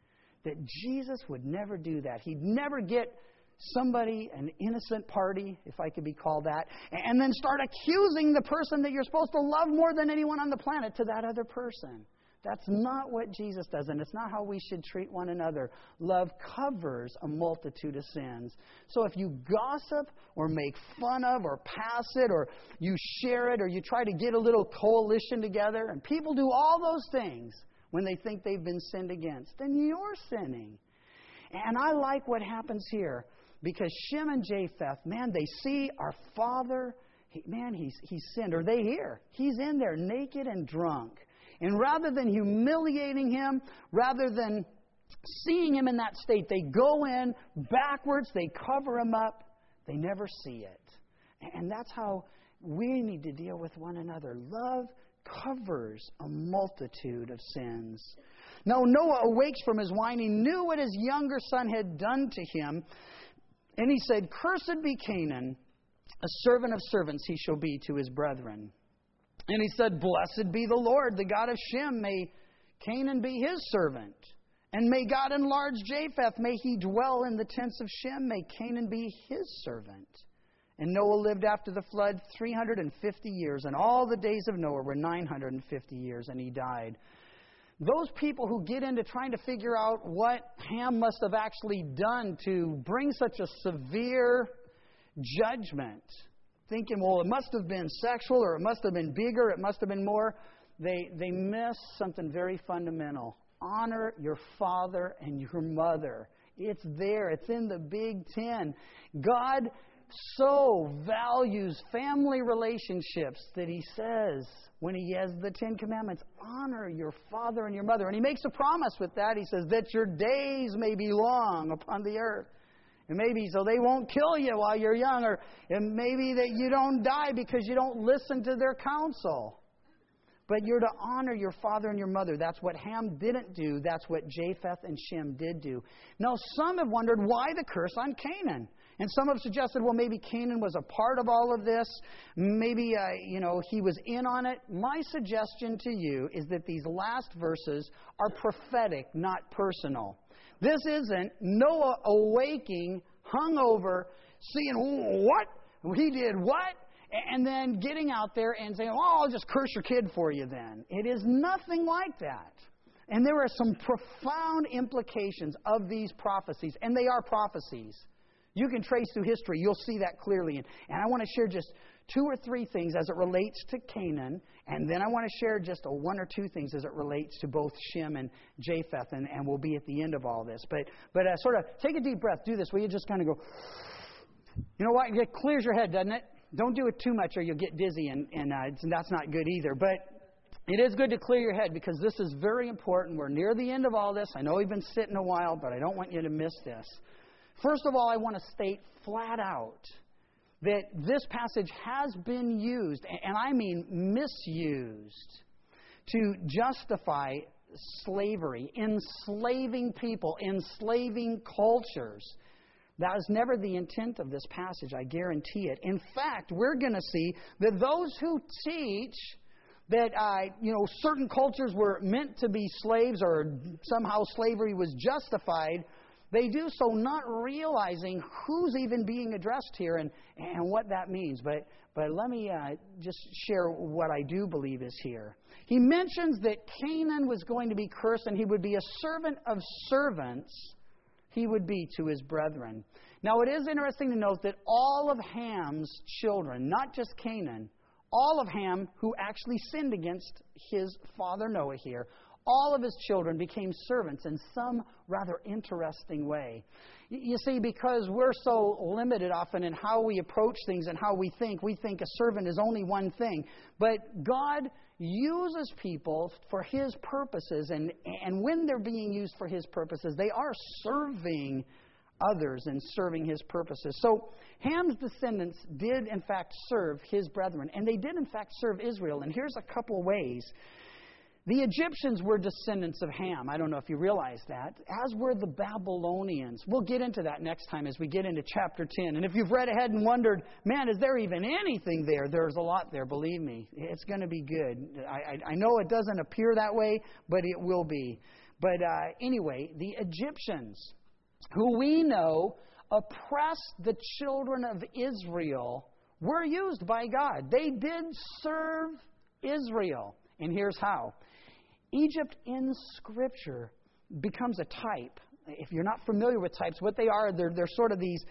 that Jesus would never do that. He'd never get somebody, an innocent party, if I could be called that, and then start accusing the person that you're supposed to love more than anyone on the planet to that other person. That's not what Jesus does, and it's not how we should treat one another. Love covers a multitude of sins. So if you gossip or make fun of or pass it or you share it or you try to get a little coalition together, and people do all those things when they think they've been sinned against, then you're sinning. And I like what happens here because Shem and Japheth, man, they see our father, he's sinned, or they hear he's in there naked and drunk. And rather than humiliating him, rather than seeing him in that state, they go in backwards, they cover him up, they never see it. And that's how we need to deal with one another. Love covers a multitude of sins. Now Noah awakes from his wine. He knew what his younger son had done to him. And he said, "Cursed be Canaan, a servant of servants he shall be to his brethren." And he said, "Blessed be the Lord, the God of Shem. May Canaan be his servant. And may God enlarge Japheth. May he dwell in the tents of Shem. May Canaan be his servant." And Noah lived after the flood 350 years. And all the days of Noah were 950 years. And he died. Those people who get into trying to figure out what Ham must have actually done to bring such a severe judgment, thinking, well, it must have been sexual, or it must have been bigger, it must have been more, they miss something very fundamental. Honor your father and your mother. It's there. It's in the Big Ten. God so values family relationships that He says, when He has the Ten Commandments, honor your father and your mother. And He makes a promise with that. He says, that your days may be long upon the earth. And maybe so they won't kill you while you're young, or and maybe that you don't die because you don't listen to their counsel. But you're to honor your father and your mother. That's what Ham didn't do. That's what Japheth and Shem did do. Now, some have wondered why the curse on Canaan. And some have suggested, well, maybe Canaan was a part of all of this. Maybe, he was in on it. My suggestion to you is that these last verses are prophetic, not personal. This isn't Noah awaking, hungover, seeing what? He did what? And then getting out there and saying, oh, I'll just curse your kid for you then. It is nothing like that. And there are some profound implications of these prophecies. And they are prophecies. You can trace through history. You'll see that clearly. And I want to share just 2 or 3 things as it relates to Canaan. And then I want to share just 1 or 2 things as it relates to both Shem and Japheth. And we'll be at the end of all this. But sort of take a deep breath. Do this where you just kind of go, you know what? It clears your head, doesn't it? Don't do it too much or you'll get dizzy. And that's not good either. But it is good to clear your head because this is very important. We're near the end of all this. I know we've been sitting a while, but I don't want you to miss this. First of all, I want to state flat out that this passage has been used, and I mean misused, to justify slavery, enslaving people, enslaving cultures. That is never the intent of this passage, I guarantee it. In fact, we're going to see that those who teach that certain cultures were meant to be slaves or somehow slavery was justified, they do so not realizing who's even being addressed here and what that means. But let me just share what I do believe is here. He mentions that Canaan was going to be cursed and he would be a servant of servants. He would be to his brethren. Now it is interesting to note that all of Ham's children, not just Canaan, all of Ham who actually sinned against his father Noah here, all of his children became servants in some rather interesting way. You see, because we're so limited often in how we approach things and how we think a servant is only one thing. But God uses people for His purposes, and when they're being used for His purposes, they are serving others and serving His purposes. So Ham's descendants did, in fact, serve his brethren, and they did, in fact, serve Israel. And here's a couple ways. The Egyptians were descendants of Ham. I don't know if you realize that. As were the Babylonians. We'll get into that next time as we get into chapter 10. And if you've read ahead and wondered, man, is there even anything there? There's a lot there, believe me. It's going to be good. I know it doesn't appear that way, but it will be. But anyway, the Egyptians, who we know oppressed the children of Israel, were used by God. They did serve Israel. And here's how. Egypt in Scripture becomes a type. If you're not familiar with types, what they are, they're sort of these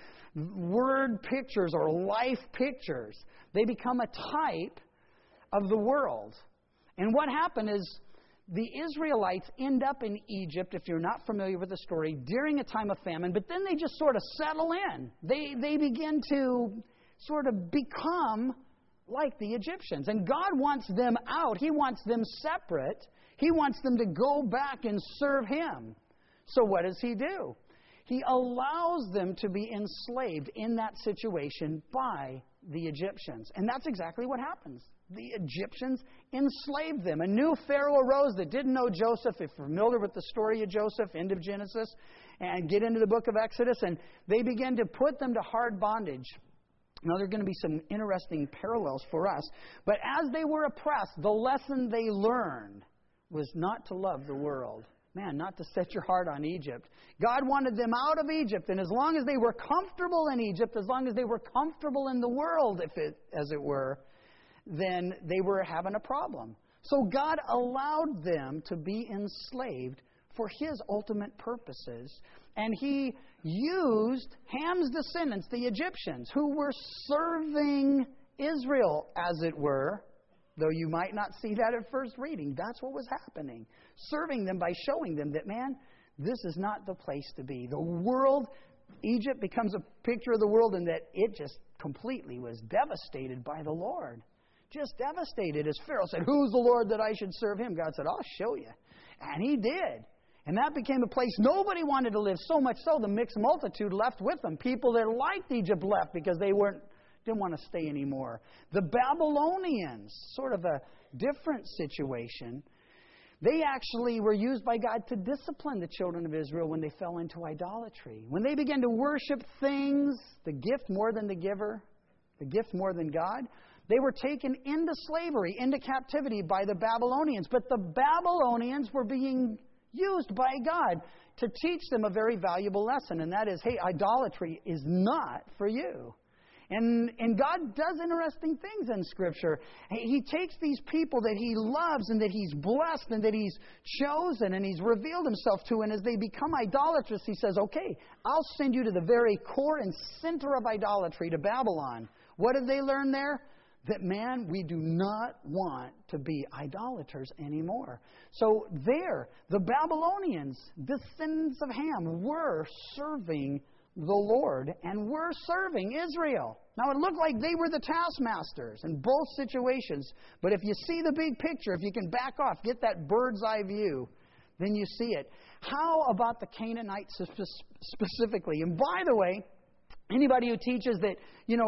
word pictures or life pictures. They become a type of the world. And what happened is the Israelites end up in Egypt, if you're not familiar with the story, during a time of famine, but then they just sort of settle in. They begin to sort of become like the Egyptians. And God wants them out. He wants them separate. He wants them to go back and serve Him. So what does He do? He allows them to be enslaved in that situation by the Egyptians. And that's exactly what happens. The Egyptians enslaved them. A new Pharaoh arose that didn't know Joseph. If you're familiar with the story of Joseph, end of Genesis, and get into the book of Exodus, and they began to put them to hard bondage. Now, there are going to be some interesting parallels for us. But as they were oppressed, the lesson they learned was not to love the world. Man, not to set your heart on Egypt. God wanted them out of Egypt, and as long as they were comfortable in Egypt, as long as they were comfortable in the world, as it were, then they were having a problem. So God allowed them to be enslaved for His ultimate purposes. And He used Ham's descendants, the Egyptians, who were serving Israel, as it were, though you might not see that at first reading. That's what was happening. Serving them by showing them that, man, this is not the place to be. The world, Egypt becomes a picture of the world in that it just completely was devastated by the Lord. Just devastated. As Pharaoh said, "Who's the Lord that I should serve Him?" God said, "I'll show you." And He did. And that became a place nobody wanted to live, so much so the mixed multitude left with them. People that liked Egypt left because they didn't want to stay anymore. The Babylonians, sort of a different situation. They actually were used by God to discipline the children of Israel when they fell into idolatry. When they began to worship things, the gift more than the giver, the gift more than God, they were taken into slavery, into captivity by the Babylonians. But the Babylonians were being used by God to teach them a very valuable lesson, and that is, hey, idolatry is not for you. And God does interesting things in Scripture. He takes these people that He loves and that He's blessed and that He's chosen and He's revealed Himself to, and as they become idolatrous, He says, okay, I'll send you to the very core and center of idolatry, to Babylon. What did they learn there? That, man, we do not want to be idolaters anymore. So there, the Babylonians, descendants of Ham, were serving the Lord and were serving Israel. Now, it looked like they were the taskmasters in both situations. But if you see the big picture, if you can back off, get that bird's eye view, then you see it. How about the Canaanites specifically? And by the way, anybody who teaches that,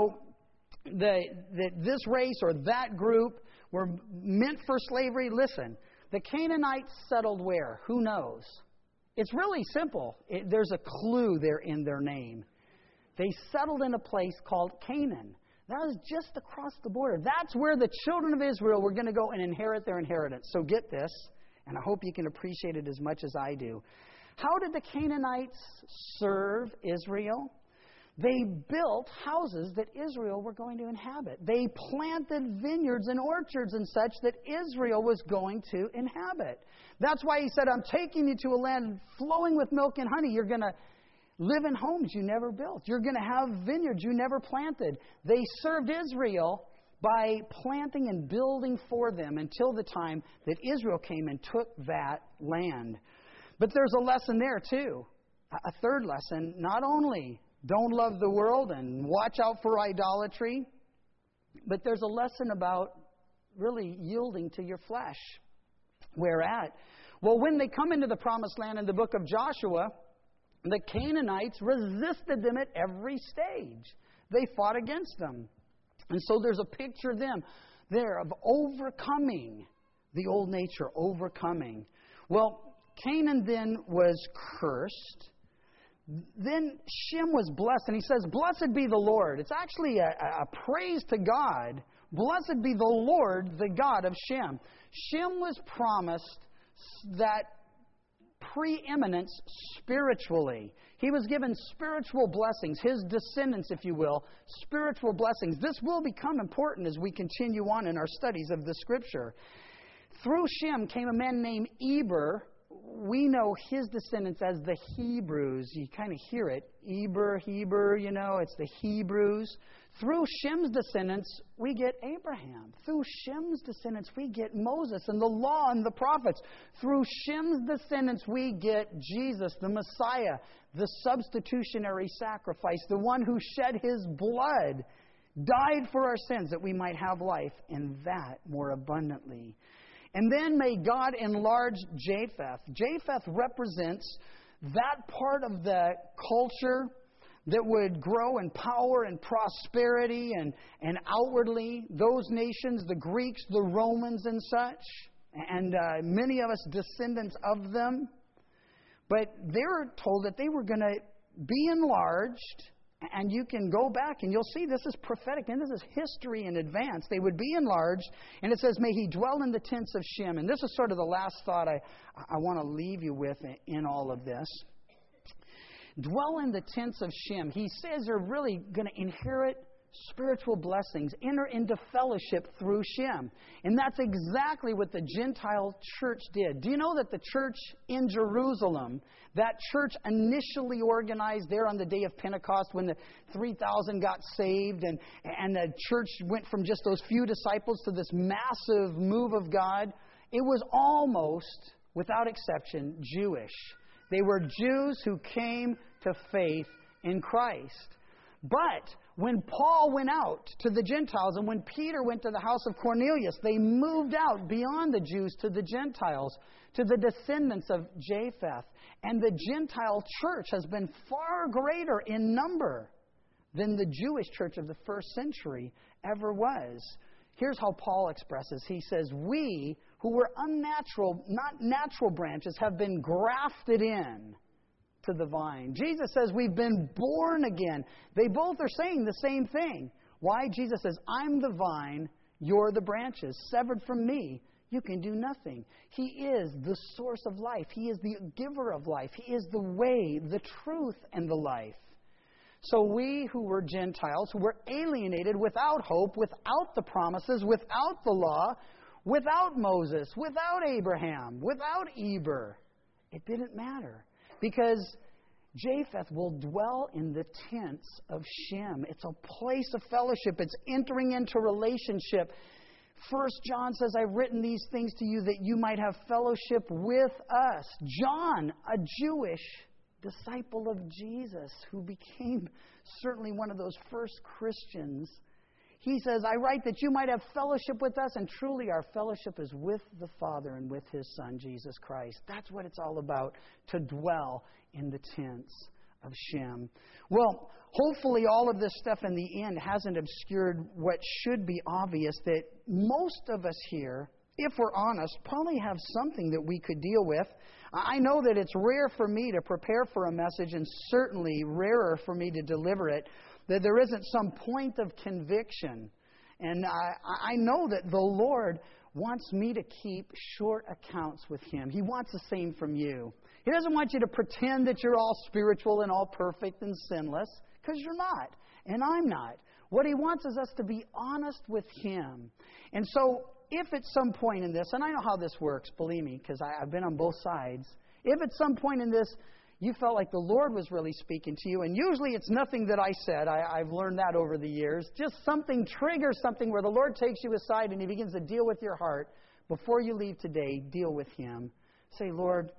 that this race or that group were meant for slavery, listen, the Canaanites settled where? Who knows? It's really simple. There's a clue there in their name. They settled in a place called Canaan. That was just across the border. That's where the children of Israel were going to go and inherit their inheritance. So get this, and I hope you can appreciate it as much as I do. How did the Canaanites serve Israel? They built houses that Israel were going to inhabit. They planted vineyards and orchards and such that Israel was going to inhabit. That's why He said, I'm taking you to a land flowing with milk and honey. You're going to live in homes you never built. You're going to have vineyards you never planted. They served Israel by planting and building for them until the time that Israel came and took that land. But there's a lesson there too. A third lesson, not only don't love the world and watch out for idolatry, but there's a lesson about really yielding to your flesh. Where at? Well, when they come into the promised land in the book of Joshua, the Canaanites resisted them at every stage. They fought against them. And so there's a picture of them there of overcoming the old nature, overcoming. Well, Canaan then was cursed. Then Shem was blessed, and he says, blessed be the Lord. It's actually a praise to God. Blessed be the Lord, the God of Shem. Shem was promised that preeminence spiritually. He was given spiritual blessings, his descendants, if you will, spiritual blessings. This will become important as we continue on in our studies of the Scripture. Through Shem came a man named Eber. We know his descendants as the Hebrews. You kind of hear it. Eber, it's the Hebrews. Through Shem's descendants, we get Abraham. Through Shem's descendants, we get Moses and the law and the prophets. Through Shem's descendants, we get Jesus, the Messiah, the substitutionary sacrifice, the one who shed his blood, died for our sins that we might have life, and that more abundantly. And then may God enlarge Japheth. Japheth represents that part of the culture that would grow in power and prosperity and outwardly. Those nations, the Greeks, the Romans and such, and many of us descendants of them. But they were told that they were going to be enlarged. And you can go back and you'll see this is prophetic and this is history in advance. They would be enlarged. And it says, may he dwell in the tents of Shem. And this is sort of the last thought I want to leave you with in all of this. Dwell in the tents of Shem. He says they're really going to inherit spiritual blessings, enter into fellowship through Shem. And that's exactly what the Gentile church did. Do you know that the church in Jerusalem, that church initially organized there on the day of Pentecost when the 3,000 got saved and the church went from just those few disciples to this massive move of God? It was almost, without exception, Jewish. They were Jews who came to faith in Christ. But when Paul went out to the Gentiles and when Peter went to the house of Cornelius, they moved out beyond the Jews to the Gentiles, to the descendants of Japheth. And the Gentile church has been far greater in number than the Jewish church of the first century ever was. Here's how Paul expresses. He says, we who were unnatural, not natural branches, have been grafted in to the vine. Jesus says we've been born again. They both are saying the same thing. Why? Jesus says, I'm the vine, you're the branches. Severed from me, you can do nothing. He is the source of life. He is the giver of life. He is the way, the truth, and the life. So we who were Gentiles, who were alienated without hope, without the promises, without the law, without Moses, without Abraham, without Eber, it didn't matter. Because Japheth will dwell in the tents of Shem. It's a place of fellowship. It's entering into relationship. 1 John says, I've written these things to you that you might have fellowship with us. John, a Jewish disciple of Jesus, who became certainly one of those first Christians, he says, I write that you might have fellowship with us, and truly our fellowship is with the Father and with His Son, Jesus Christ. That's what it's all about, to dwell in the tents of Shem. Well, hopefully all of this stuff in the end hasn't obscured what should be obvious, that most of us here, if we're honest, probably have something that we could deal with. I know that it's rare for me to prepare for a message, and certainly rarer for me to deliver it, that there isn't some point of conviction. And I know that the Lord wants me to keep short accounts with Him. He wants the same from you. He doesn't want you to pretend that you're all spiritual and all perfect and sinless, because you're not, and I'm not. What He wants is us to be honest with Him. And so, if at some point in this, and I know how this works, believe me, because I've been on both sides, if at some point in this you felt like the Lord was really speaking to you, and usually it's nothing that I said, I've learned that over the years, just something triggers something where the Lord takes you aside and He begins to deal with your heart. Before you leave today, deal with Him. Say, Lord,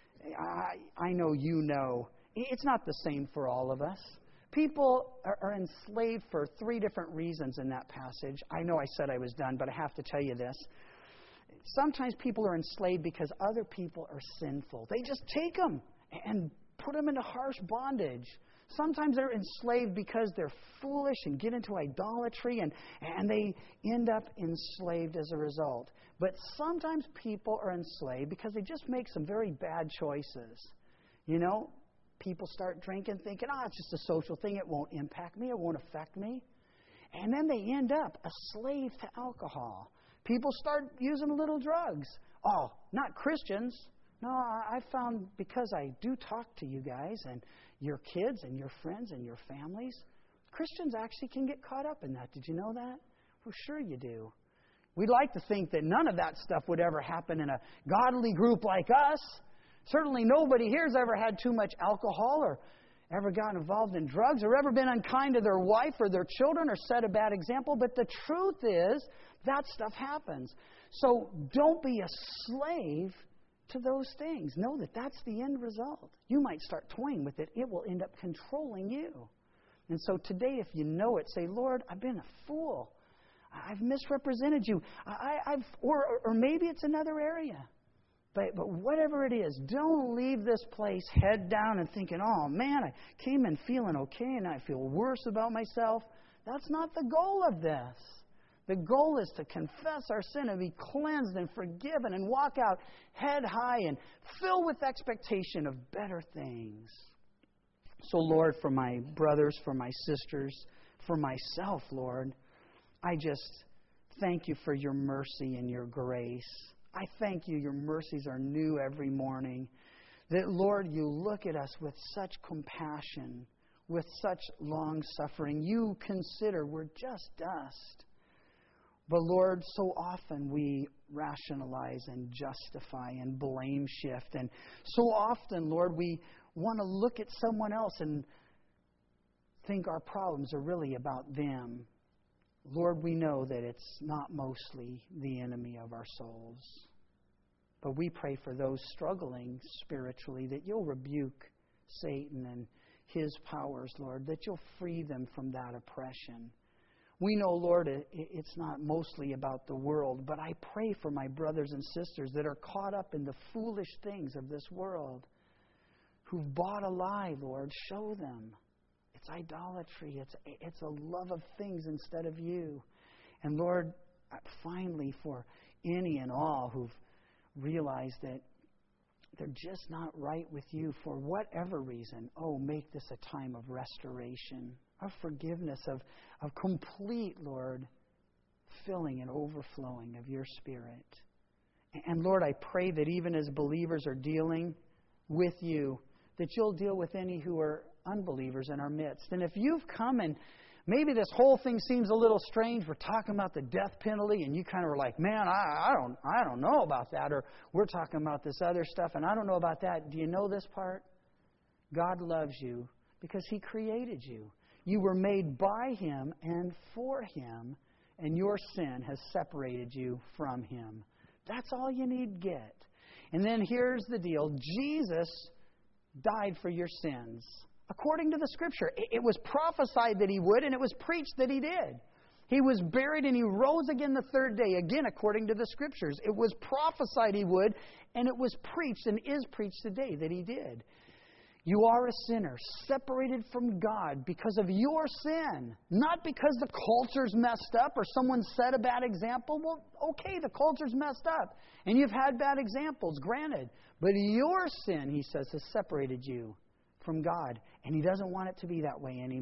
I know you know. It's not the same for all of us. People are enslaved for 3 different reasons in that passage. I know I said I was done, but I have to tell you this. Sometimes people are enslaved because other people are sinful. They just take them and put them into harsh bondage. Sometimes they're enslaved because they're foolish and get into idolatry, and they end up enslaved as a result. But sometimes people are enslaved because they just make some very bad choices. You know, people start drinking thinking, it's just a social thing. It won't impact me. It won't affect me. And then they end up a slave to alcohol. People start using little drugs. Not Christians. No, I found because I do talk to you guys and your kids and your friends and your families, Christians actually can get caught up in that. Did you know that? Well, sure you do. We'd like to think that none of that stuff would ever happen in a godly group like us. Certainly nobody here has ever had too much alcohol or ever gotten involved in drugs or ever been unkind to their wife or their children or set a bad example. But the truth is, that stuff happens. So don't be a slave to those things. Know that that's the end result. You might start toying with it. It will end up controlling you. And so today, if you know it, say, Lord, I've been a fool. I've misrepresented you. Or maybe it's another area. But whatever it is, don't leave this place head down and thinking, oh man, I came in feeling okay and I feel worse about myself. That's not the goal of this. The goal is to confess our sin and be cleansed and forgiven and walk out head high and filled with expectation of better things. So Lord, for my brothers, for my sisters, for myself, Lord, I just thank you for your mercy and your grace. I thank you, your mercies are new every morning. That, Lord, you look at us with such compassion, with such long suffering. You consider we're just dust. But, Lord, so often we rationalize and justify and blame shift. And so often, Lord, we want to look at someone else and think our problems are really about them. Lord, we know that it's not mostly the enemy of our souls. But we pray for those struggling spiritually that you'll rebuke Satan and his powers, Lord, that you'll free them from that oppression. We know, Lord, it's not mostly about the world, but I pray for my brothers and sisters that are caught up in the foolish things of this world, who've bought a lie, Lord. Show them. It's idolatry. It's a love of things instead of you. And Lord, finally, for any and all who've realized that they're just not right with you for whatever reason, make this a time of restoration, of forgiveness, of complete, Lord, filling and overflowing of your Spirit. And Lord, I pray that even as believers are dealing with you, that you'll deal with any who are unbelievers in our midst. And if you've come and maybe this whole thing seems a little strange, we're talking about the death penalty, and you kind of were like, man, I don't know about that. Or we're talking about this other stuff, and I don't know about that. Do you know this part? God loves you because He created you. You were made by Him and for Him, and your sin has separated you from Him. That's all you need to get. And then here's the deal. Jesus died for your sins. According to the Scripture, it was prophesied that He would, and it was preached that He did. He was buried and He rose again the third day, again according to the Scriptures. It was prophesied He would, and it was preached and is preached today that He did. You are a sinner, separated from God because of your sin, not because the culture's messed up or someone set a bad example. Well, okay, the culture's messed up, and you've had bad examples, granted. But your sin, He says, has separated you from God, and He doesn't want it to be that way anymore.